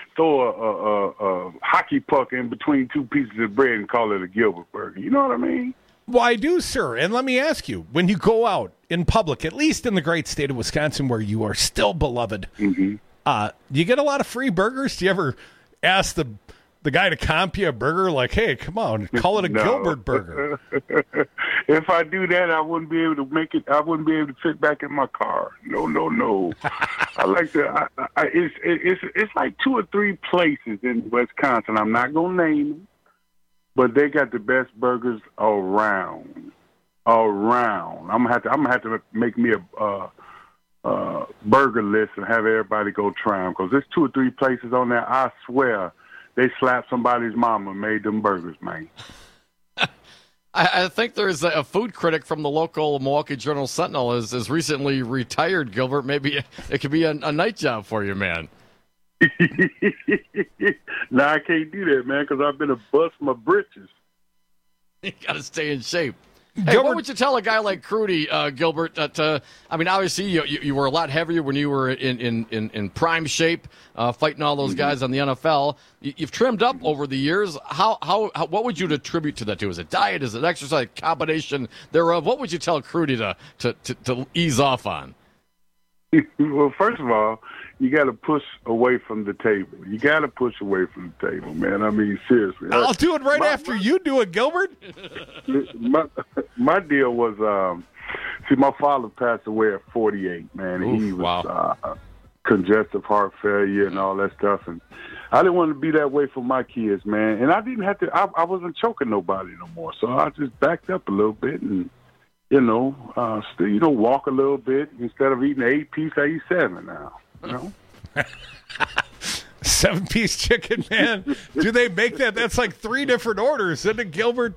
a hockey puck in between two pieces of bread and call it a Gilbert Burger. You know what I mean? Well, I do, sir. And let me ask you: when you go out in public, at least in the great state of Wisconsin, where you are still beloved, you get a lot of free burgers. Do you ever ask the guy to comp you a burger, like, hey, come on, call it a Gilbert Burger? If I do that, I wouldn't be able to make it. I wouldn't be able to fit back in my car. No. I like to. It's like 2 or 3 places in Wisconsin. I'm not gonna name them, but they got the best burgers around. I'm gonna have to make me a burger list and have everybody go try them, because there's 2 or 3 places on there. I swear they slapped somebody's mama and made them burgers, man. I think there's a food critic from the local Milwaukee Journal Sentinel is recently retired, Gilbert. Maybe it could be a night job for you, man. Nah, I can't do that, man, because I've been to bust my britches. You got to stay in shape. Hey, Gilbert, what would you tell a guy like Crudy, Gilbert? I mean, obviously you were a lot heavier when you were in prime shape, fighting all those guys on the NFL. You've trimmed up over the years. How what would you attribute to that? Is it diet? Is it exercise? Combination thereof? What would you tell Crudy to ease off on? Well, first of all, you got to push away from the table. You got to push away from the table, man. I mean, seriously. I'll do it right after you do it, Gilbert. My deal was, my father passed away at 48, man. Oof, he was wow. Congestive heart failure and all that stuff. And I didn't want to be that way for my kids, man. And I didn't have to, I wasn't choking nobody no more. So I just backed up a little bit and, still, walk a little bit. Instead of eating 8-piece, I eat 7 now. You know? 7-piece chicken, man. Do they make that? That's like 3 different orders, isn't it, Gilbert?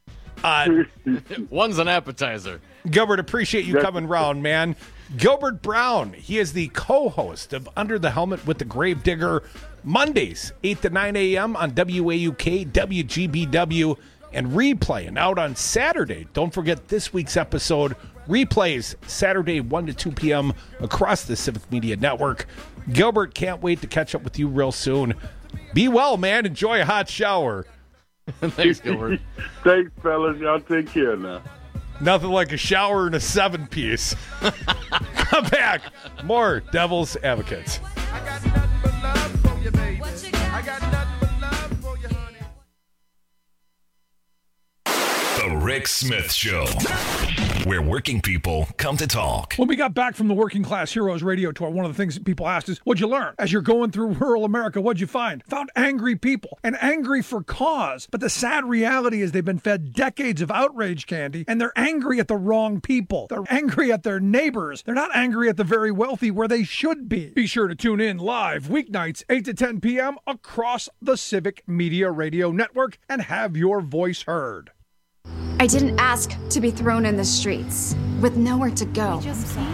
One's an appetizer. Gilbert, appreciate you coming round, man. Gilbert Brown, he is the co-host of Under the Helmet with the Gravedigger, Mondays, 8 to 9 a.m. on WAUK, WGBW, and replaying out on Saturday. Don't forget this week's episode replays Saturday 1 to 2 p.m. across the Civic Media Network. Gilbert, can't wait to catch up with you real soon. Be well, man. Enjoy a hot shower. Thanks, Gilbert. Thanks, fellas. Y'all take care now. Nothing like a shower and a 7-piece. Come back. More Devil's Advocates. I got nothing but love for you, baby. I got nothing but love for you, honey. The Rick Smith Show. where working people come to talk. When we got back from the Working Class Heroes radio tour, one of the things that people asked is, what'd you learn? As you're going through rural America, what'd you find? Found angry people, and angry for cause. But the sad reality is they've been fed decades of outrage candy, and they're angry at the wrong people. They're angry at their neighbors. They're not angry at the very wealthy where they should be. Be sure to tune in live weeknights 8 to 10 p.m. across the Civic Media Radio Network and have your voice heard. I didn't ask to be thrown in the streets with nowhere to go.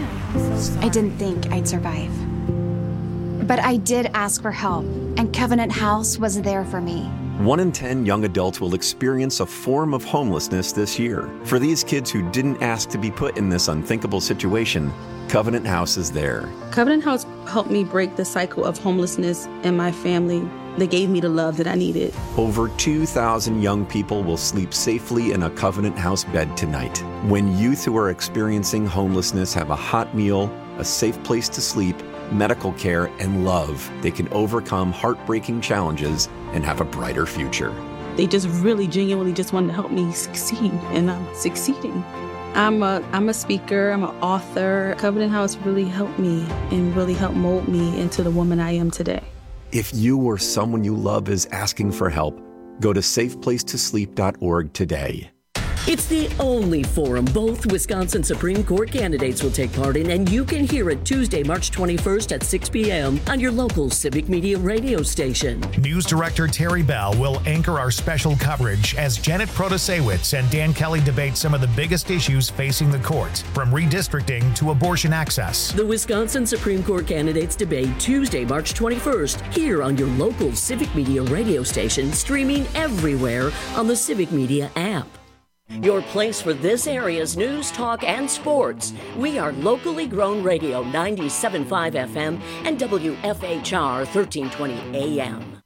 I didn't think I'd survive. But I did ask for help, and Covenant House was there for me. 1 in 10 young adults will experience a form of homelessness this year. For these kids who didn't ask to be put in this unthinkable situation, Covenant House is there. Covenant House helped me break the cycle of homelessness in my family. They gave me the love that I needed. Over 2,000 young people will sleep safely in a Covenant House bed tonight. When youth who are experiencing homelessness have a hot meal, a safe place to sleep, medical care, and love, they can overcome heartbreaking challenges and have a brighter future. They just really genuinely just wanted to help me succeed, and I'm succeeding. I'm a speaker, I'm an author. Covenant House really helped me and really helped mold me into the woman I am today. If you or someone you love is asking for help, go to safeplacetosleep.org today. It's the only forum both Wisconsin Supreme Court candidates will take part in, and you can hear it Tuesday, March 21st at 6 p.m. on your local Civic Media radio station. News Director Terry Bell will anchor our special coverage as Janet Protasewicz and Dan Kelly debate some of the biggest issues facing the court, from redistricting to abortion access. The Wisconsin Supreme Court candidates debate Tuesday, March 21st, here on your local Civic Media radio station, streaming everywhere on the Civic Media app. Your place for this area's news, talk, and sports. We are locally grown radio 97.5 FM and WFHR 1320 AM.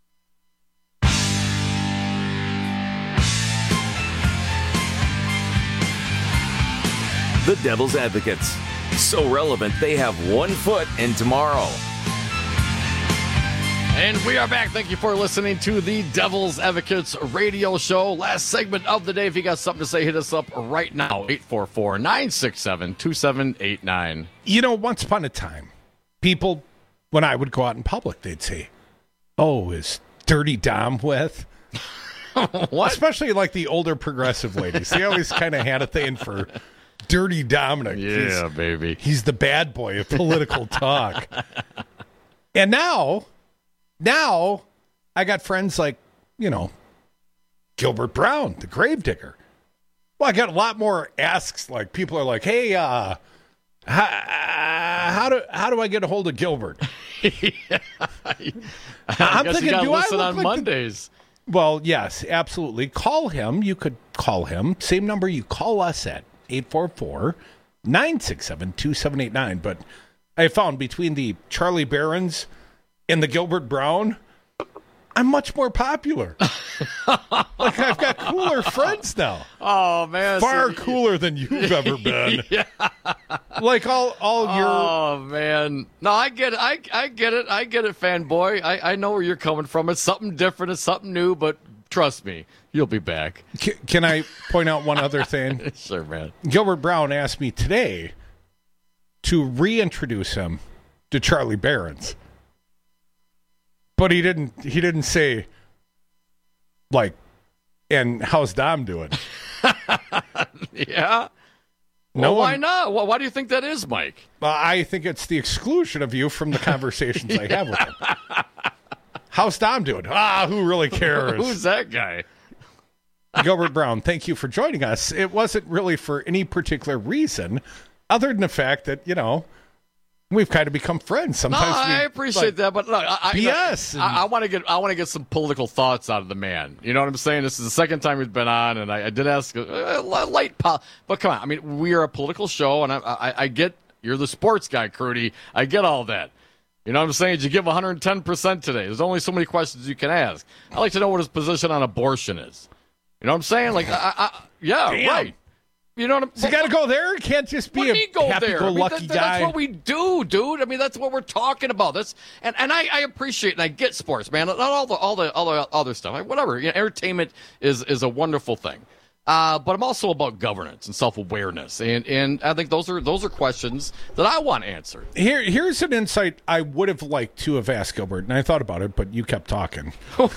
The Devil's Advocates. So relevant, they have 1 foot in tomorrow. And we are back. Thank you for listening to the Devil's Advocates radio show. Last segment of the day. If you got something to say, hit us up right now. 844-967-2789. You know, once upon a time, people, when I would go out in public, they'd say, oh, is Dirty Dom with? What? Especially like the older progressive ladies. They always kind of had a thing for Dirty Dominic. Yeah, baby. He's the bad boy of political talk. And now I got friends like, Gilbert Brown, the gravedigger. Well, I got a lot more asks. Like, people are like, hey, how do I get a hold of Gilbert? I'm thinking, you do listen on Mondays? Well, yes, absolutely. Call him. You could call him. Same number you call us at, 844-967-2789. But I found between the Charlie Barons and the Gilbert Brown, I'm much more popular. Like, I've got cooler friends now. Oh, man. Far cooler than you've ever been. Yeah. Like all your... Oh, man. No, I get it. I get it. I get it, fanboy. I know where you're coming from. It's something different. It's something new, but trust me, you'll be back. Can I point out one other thing? Sure, man. Gilbert Brown asked me today to reintroduce him to Charlie Barons. But he didn't say, like, and how's Dom doing? Yeah. No, why not? Why do you think that is, Mike? I think it's the exclusion of you from the conversations I have with him. How's Dom doing? Who really cares? Who's that guy? Gilbert Brown, thank you for joining us. It wasn't really for any particular reason other than the fact that, we've kind of become friends. Sometimes I appreciate that, but look, BS. I want to get some political thoughts out of the man. You know what I'm saying? This is the second time he's been on, and I did ask light, but come on. I mean, we are a political show, and I get you're the sports guy, Crudy. I get all that. You know what I'm saying? Did you give 110% today? There's only so many questions you can ask. I like to know what his position on abortion is. You know what I'm saying? Like, yeah, damn. Right. You know what I'm saying? So you got to go there? It can't just be a happy-go-lucky guy. That's what we do, dude. I mean, that's what we're talking about. And I appreciate and I get sports, man. Not all the other stuff. Whatever. Entertainment is a wonderful thing. But I'm also about governance and self-awareness, and I think those are questions that I want answered. Here's an insight I would have liked to have asked Gilbert, and I thought about it, but you kept talking.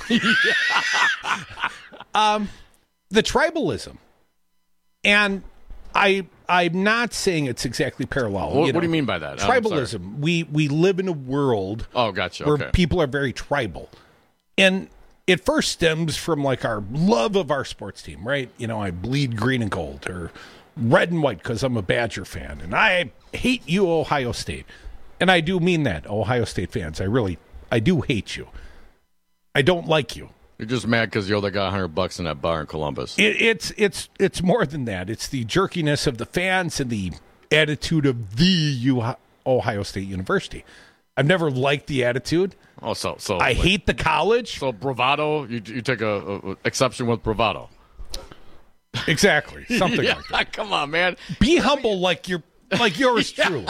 The tribalism, and I'm not saying it's exactly parallel. What do you mean by that? Tribalism. We live in a world where people are very tribal, and it first stems from like our love of our sports team, right? You know, I bleed green and gold, or red and white because I'm a Badger fan, and I hate you, Ohio State, and I do mean that, Ohio State fans. I do hate you. I don't like you. You're just mad because you owe that guy $100 in that bar in Columbus. It's more than that. It's the jerkiness of the fans and the attitude of the Ohio State University. I've never liked the attitude. Oh, so I hate the college. So bravado, you take a exception with bravado. Exactly, something like that. Come on, man. Be humble like yours truly.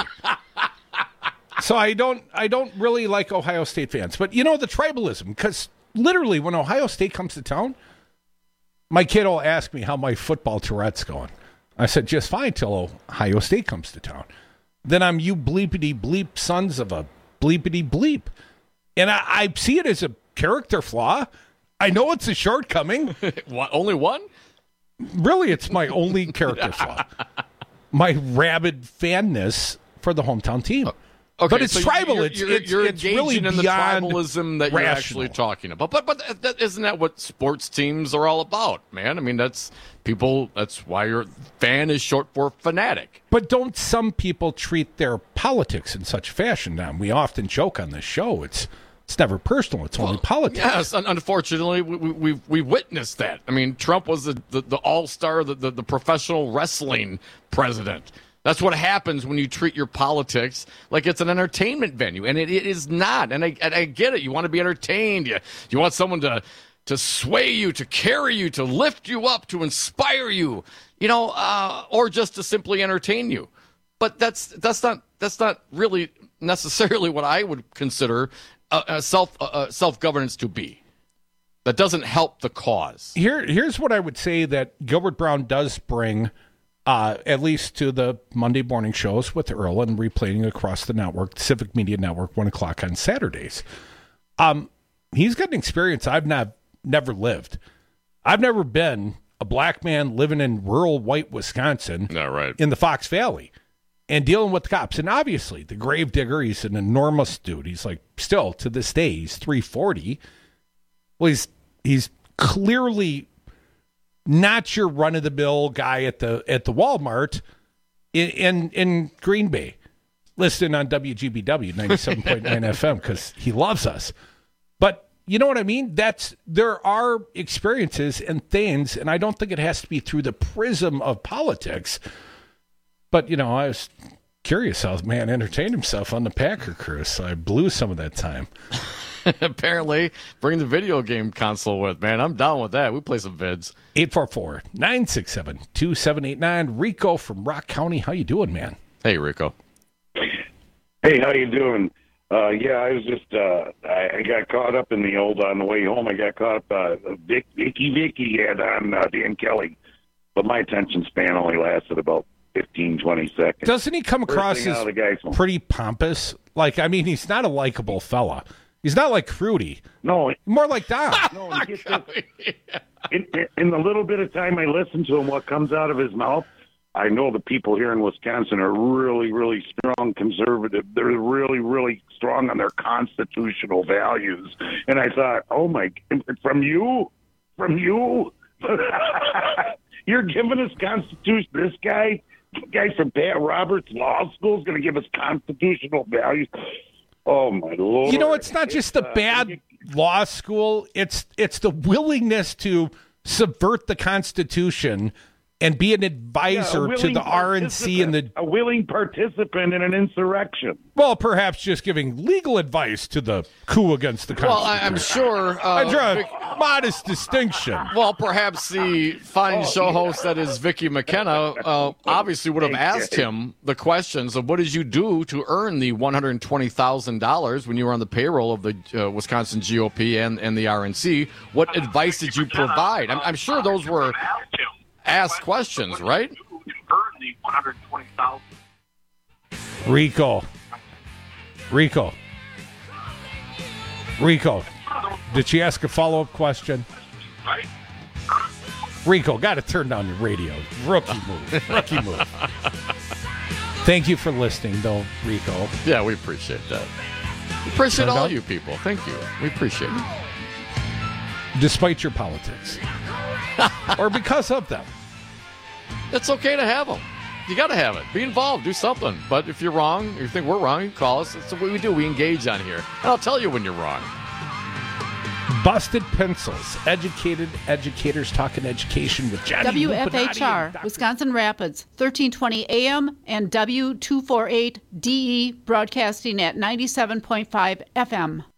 So I don't really like Ohio State fans, but you know the tribalism, because literally when Ohio State comes to town, my kid will ask me how my football Tourette's going. I said just fine till Ohio State comes to town. Then I'm you bleepity bleep sons of a bleepity bleep. And I see it as a character flaw. I know it's a shortcoming. What, only one? Really, it's my only character flaw. My rabid fanness for the hometown team. Okay, but it's so tribal. You're it's engaging really in the beyond tribalism that you're rational. actually talking about. But isn't that what sports teams are all about, man? I mean, that's why your fan is short for fanatic. But don't some people treat their politics in such fashion now? We often joke on this show. It's never personal. It's only politics. Yes, unfortunately, we witnessed that. I mean, Trump was the all-star, the professional wrestling president. That's what happens when you treat your politics like it's an entertainment venue, and it is not. And I get it. You want to be entertained. You want someone to sway you, to carry you, to lift you up, to inspire you, or just to simply entertain you. But that's not really necessarily what I would consider self-governance to be. That doesn't help the cause. Here's what I would say that Gilbert Brown does bring. At least to the Monday morning shows with Earl and replaying across the network, Civic Media Network, 1 o'clock on Saturdays. He's got an experience I've never lived. I've never been a black man living in rural white Wisconsin in the Fox Valley and dealing with the cops. And obviously, the Gravedigger, he's an enormous dude. He's like, still, to this day, he's 340. Well, he's clearly not your run-of-the-mill guy at the Walmart in Green Bay, listening on WGBW 97.9 FM because he loves us. But you know what I mean? There are experiences and things, and I don't think it has to be through the prism of politics. But, I was curious how the man entertained himself on the Packer cruise, so I blew some of that time. Apparently, bring the video game console with, man. I'm down with that. We play some vids. 844-967-2789. Rico from Rock County. How you doing, man? Hey, Rico. Hey, how you doing? I was just, I got caught up in the old, on the way home, I got caught up, Vicky had on Dan Kelly. But my attention span only lasted about 15, 20 seconds. Doesn't he come across as pretty pompous? Like, I mean, he's not a likable fella. He's not like Fruity. No. More like Don. No, in the little bit of time I listen to him, what comes out of his mouth, I know the people here in Wisconsin are really, really strong conservative. They're really, really strong on their constitutional values. And I thought, oh, my, from you? You're giving us Constitution. This guy from Pat Roberts Law School is going to give us constitutional values. Oh, my Lord. It's not just the bad law school. It's the willingness to subvert the Constitution and be an advisor to the RNC and a willing participant in an insurrection. Well, perhaps just giving legal advice to the coup against the Constitution. Well, I'm sure. I draw a modest distinction. Well, perhaps the fine show host that is Vicky McKenna obviously would have asked him the questions of what did you do to earn the $120,000 when you were on the payroll of the Wisconsin GOP and the RNC? What advice did you provide? I'm sure those were. ask questions, right? Rico. Did she ask a follow-up question? Rico, got to turn down your radio. Rookie move. Thank you for listening, though, Rico. Yeah, we appreciate that. We appreciate all you people. Thank you. We appreciate it. Despite your politics. Or because of them. It's okay to have them. You got to have it. Be involved. Do something. But if you're wrong, or you think we're wrong, you call us. That's what we do. We engage on here. And I'll tell you when you're wrong. Busted Pencils. Educated educators talking education with Johnny WFHR, Wisconsin Rapids, 1320 AM and W248DE broadcasting at 97.5 FM.